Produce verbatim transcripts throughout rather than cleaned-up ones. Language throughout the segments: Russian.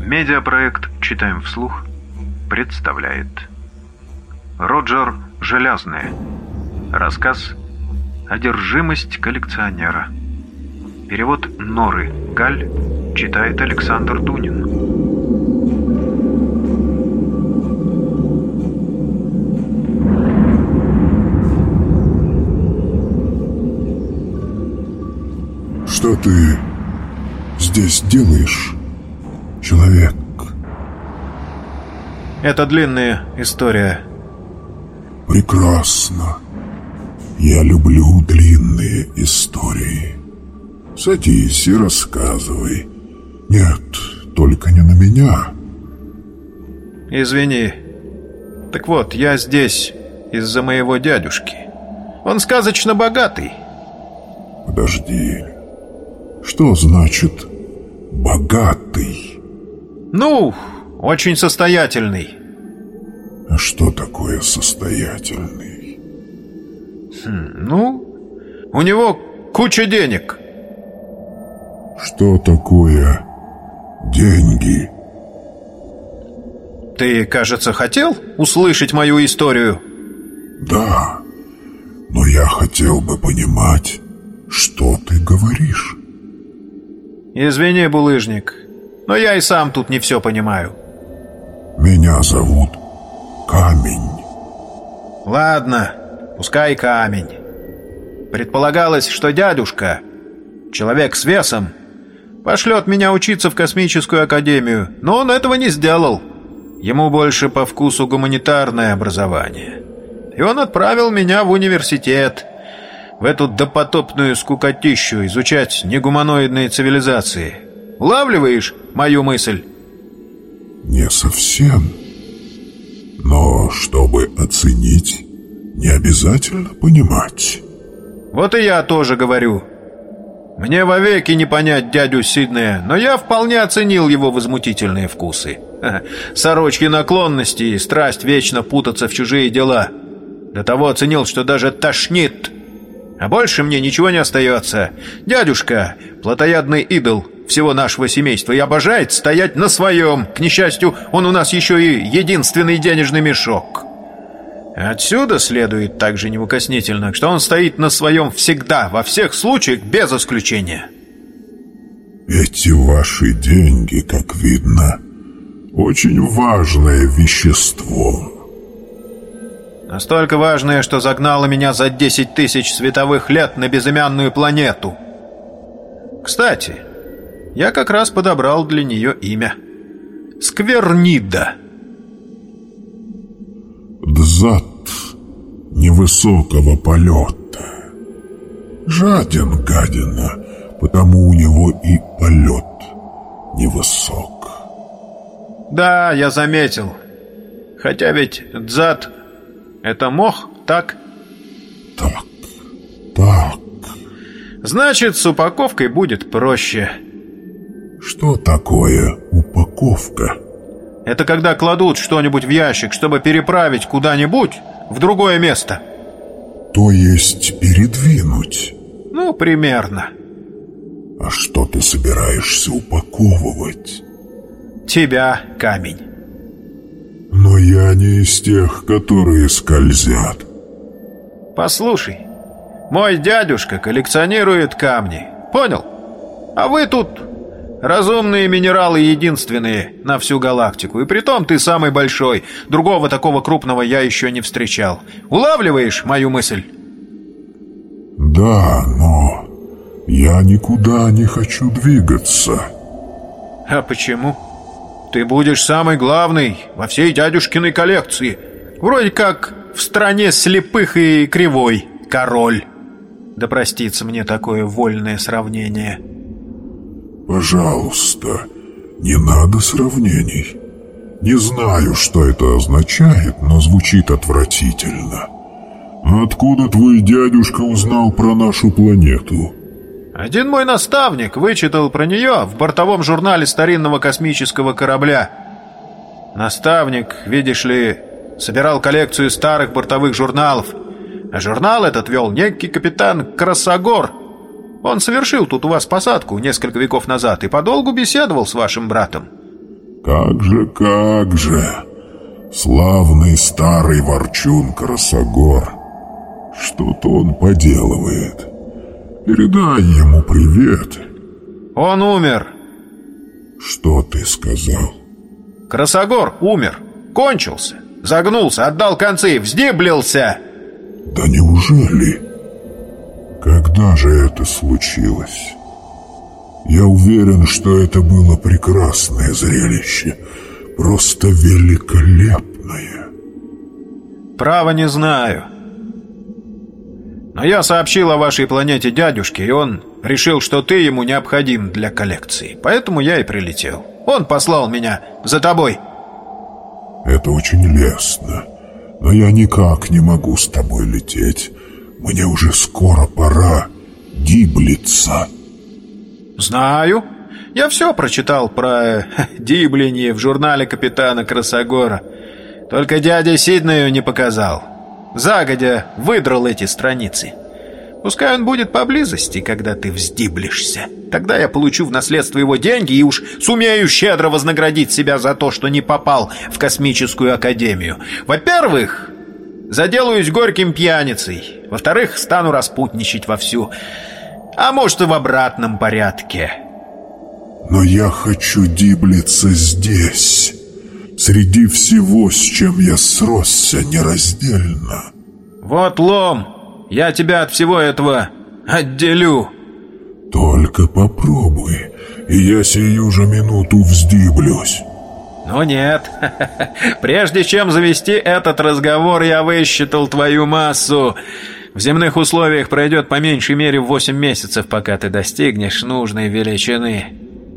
Медиапроект «Читаем вслух» представляет Роджер Желязный. Рассказ «Одержимость коллекционера». Перевод Норы Галь. Читает Александр Дунин. Что ты здесь делаешь, человек? Это длинная история. Прекрасно. Я люблю длинные истории. Садись и рассказывай. Нет, только не на меня. Извини. Так вот, я здесь из-за моего дядюшки. Он сказочно богатый. Подожди. Что значит «богатый»? Ну, очень состоятельный. А что такое состоятельный? Хм, ну, у него куча денег. Что такое деньги? Ты, кажется, хотел услышать мою историю? Да, но я хотел бы понимать, что ты говоришь. Извини, булыжник, но я и сам тут не все понимаю. Меня зовут Камень. Ладно, пускай Камень. Предполагалось, что дядюшка, человек с весом, пошлет меня учиться в космическую академию, но он этого не сделал. Ему больше по вкусу гуманитарное образование. И он отправил меня в университет, в эту допотопную скукотищу, изучать негуманоидные цивилизации. Улавливаешь мою мысль? Не совсем. Но чтобы оценить, не обязательно понимать. Вот и я тоже говорю. Мне вовеки не понять дядю Сиднея, но я вполне оценил его возмутительные вкусы. Сорочьи наклонности и страсть вечно путаться в чужие дела. До того оценил, что даже тошнит. А больше мне ничего не остается. Дядюшка, плотоядный идол всего нашего семейства, и обожает стоять на своем. К несчастью, он у нас еще и единственный денежный мешок. Отсюда следует также неукоснительно, что он стоит на своем всегда, во всех случаях, без исключения. Эти ваши деньги, как видно, очень важное вещество. Настолько важное, что загнало меня за десять тысяч световых лет на безымянную планету. Кстати, я как раз подобрал для нее имя. Сквернида. Дзат невысокого полета. Жаден гадина, потому у него и полет невысок. Да, я заметил. Хотя ведь дзат — это мох, так? Так, так. Значит, с упаковкой будет проще. Что такое упаковка? Это когда кладут что-нибудь в ящик, чтобы переправить куда-нибудь в другое место. То есть передвинуть? Ну, примерно. А что ты собираешься упаковывать? Тебя, Камень. Но я не из тех, которые скользят. Послушай, мой дядюшка коллекционирует камни. Понял? А вы тут разумные минералы единственные на всю галактику. И притом ты самый большой. Другого такого крупного я еще не встречал. Улавливаешь мою мысль? Да, но я никуда не хочу двигаться. А почему? Ты будешь самый главный во всей дядюшкиной коллекции. Вроде как в стране слепых и кривой король. Да простится мне такое вольное сравнение. Пожалуйста, не надо сравнений. Не знаю, что это означает, но звучит отвратительно. Откуда твой дядюшка узнал про нашу планету? Один мой наставник вычитал про нее в бортовом журнале старинного космического корабля. Наставник, видишь ли, собирал коллекцию старых бортовых журналов. А журнал этот вел некий капитан Красогор. Он совершил тут у вас посадку несколько веков назад и подолгу беседовал с вашим братом. Как же, как же! Славный старый ворчун Красогор. Что-то он поделывает. Передай ему привет. Он умер. Что ты сказал? Красогор умер. Кончился. Загнулся, отдал концы, вздиблился. Да неужели? Когда же это случилось? Я уверен, что это было прекрасное зрелище. Просто великолепное. Право не знаю. Но я сообщил о вашей планете дядюшке, и он решил, что ты ему необходим для коллекции. Поэтому я и прилетел. Он послал меня за тобой. Это очень лестно. Но я никак не могу с тобой лететь. Мне уже скоро пора диблиться. Знаю. Я все прочитал про дибление в журнале капитана Красогора. Только дядя Сиднею не показал. Загодя выдрал эти страницы. Пускай он будет поблизости, когда ты вздиблишься. Тогда я получу в наследство его деньги и уж сумею щедро вознаградить себя за то, что не попал в космическую академию. Во-первых, заделаюсь горьким пьяницей. Во-вторых, стану распутничать вовсю. А может, и в обратном порядке. Но я хочу диблиться здесь, среди всего, с чем я сросся нераздельно. Вот лом. Я тебя от всего этого отделю. Только попробуй, и я сию же минуту вздиблюсь. Но нет. Прежде чем завести этот разговор, я высчитал твою массу. В земных условиях пройдет по меньшей мере восемь месяцев, пока ты достигнешь нужной величины.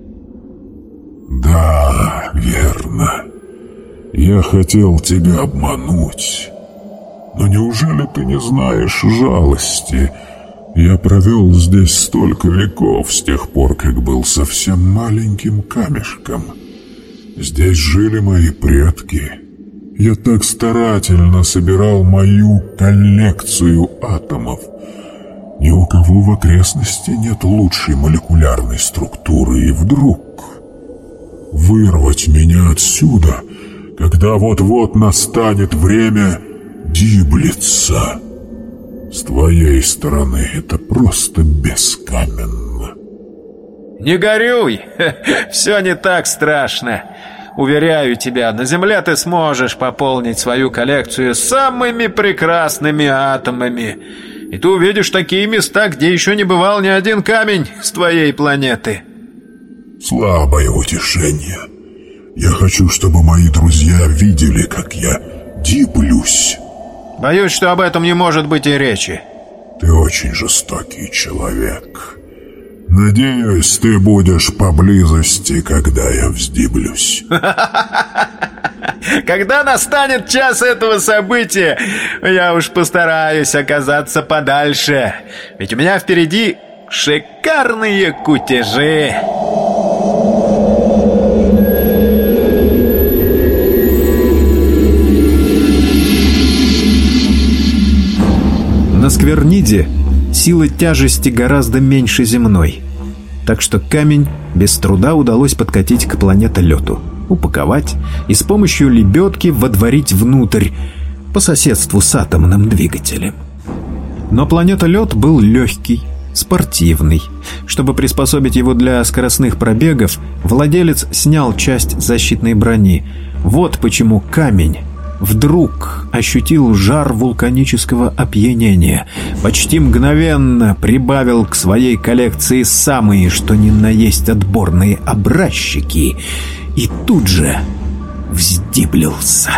Да, верно. Я хотел тебя обмануть. Но неужели ты не знаешь жалости? Я провел здесь столько веков с тех пор, как был совсем маленьким камешком. Здесь жили мои предки. Я так старательно собирал мою коллекцию атомов. Ни у кого в окрестности нет лучшей молекулярной структуры, и вдруг вырвать меня отсюда, когда вот-вот настанет время диблиться. С твоей стороны это просто бескаменно. Не горюй, все не так страшно. Уверяю тебя, на Земле ты сможешь пополнить свою коллекцию самыми прекрасными атомами. И ты увидишь такие места, где еще не бывал ни один камень с твоей планеты. Слабое утешение. Я хочу, чтобы мои друзья видели, как я диблюсь. Боюсь, что об этом не может быть и речи. Ты очень жестокий человек. Надеюсь, ты будешь поблизости, когда я вздиблюсь. Когда настанет час этого события, я уж постараюсь оказаться подальше. Ведь у меня впереди шикарные кутежи. На Скверниде сила тяжести гораздо меньше земной, так что камень без труда удалось подкатить к планетолету, упаковать и с помощью лебедки водворить внутрь, по соседству с атомным двигателем. Но планетолет был легкий, спортивный. Чтобы приспособить его для скоростных пробегов, владелец снял часть защитной брони. Вот почему камень вдруг ощутил жар вулканического опьянения, почти мгновенно прибавил к своей коллекции самые что ни на есть отборные образчики и тут же вздиблился.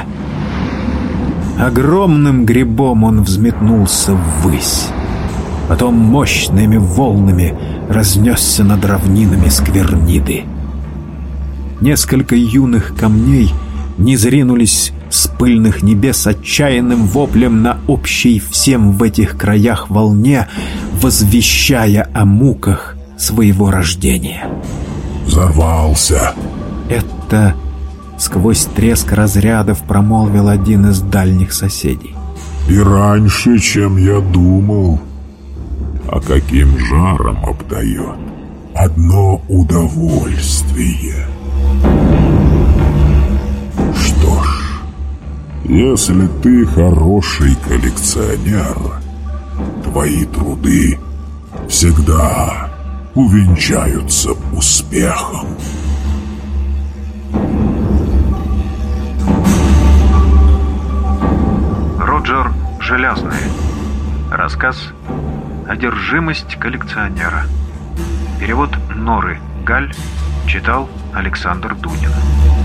Огромным грибом он взметнулся ввысь, потом мощными волнами разнесся над равнинами Скверниды. Несколько юных камней низринулись с пыльных небес отчаянным воплем на общей всем в этих краях волне, возвещая о муках своего рождения. Взорвался. Это сквозь треск разрядов промолвил один из дальних соседей. И раньше, чем я думал. А каким жаром обдает. Одно удовольствие. Если ты хороший коллекционер, твои труды всегда увенчаются успехом. Роджер Желязный. Рассказ «Одержимость коллекционера». Перевод Норы Галь. Читал Александр Дунин.